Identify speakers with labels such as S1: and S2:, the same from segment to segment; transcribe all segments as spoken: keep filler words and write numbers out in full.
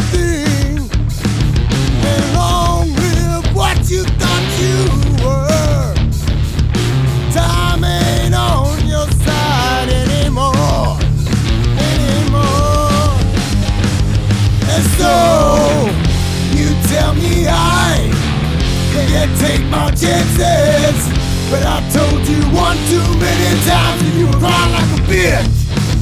S1: everything, and long live what you thought you were. Time ain't on your side anymore, anymore. And so you tell me I can't take my chances, but I told you one too many times and you were crying like a bitch.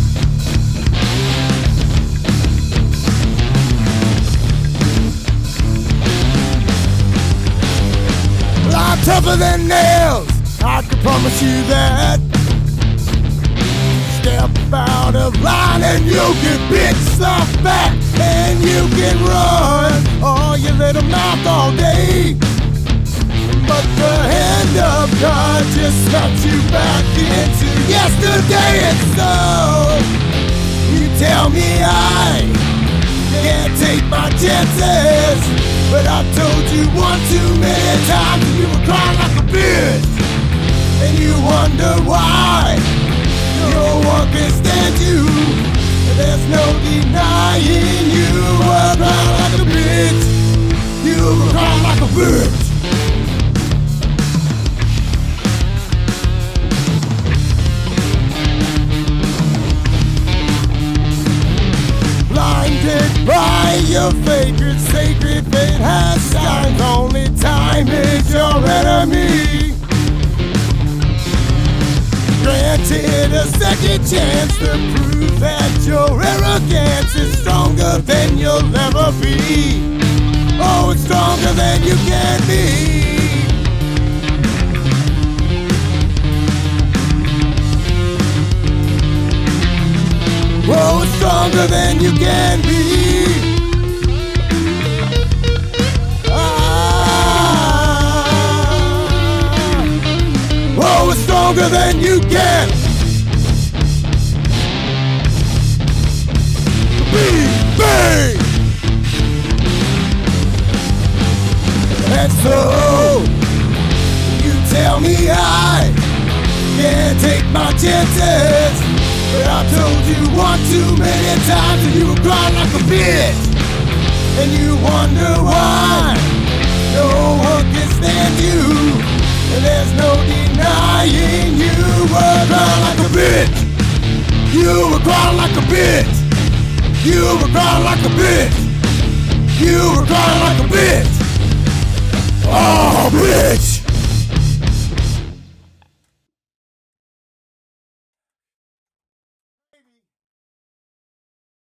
S1: I'm tougher than nails, I can promise you that. Step out of line and you get bit stuff back, and you can run all your little mouth all day, but the hand of God just snaps you back into yesterday. And so you tell me I can't take my chances, but I told you one too many times and you were crying like a bitch. And you wonder why no one can stand you. There's no denying you were crying like a bitch. You were crying like a bitch. Blinded by your favorite sacred faith has signs. Only time is your enemy. Granted a second chance to prove that your arrogance is stronger than you'll ever be. Oh, it's stronger than you can be. Oh, it's stronger than you can be. Oh, it's stronger than you can be. Bang! And so you tell me I can't take my chances, but I told you one too many times and you were crying like a bitch. And you wonder why no one can stand you. And there's no denying you were crying like a bitch. You were crying like a bitch. You were crying like a bitch. You were crying like a bitch. Oh, bitch.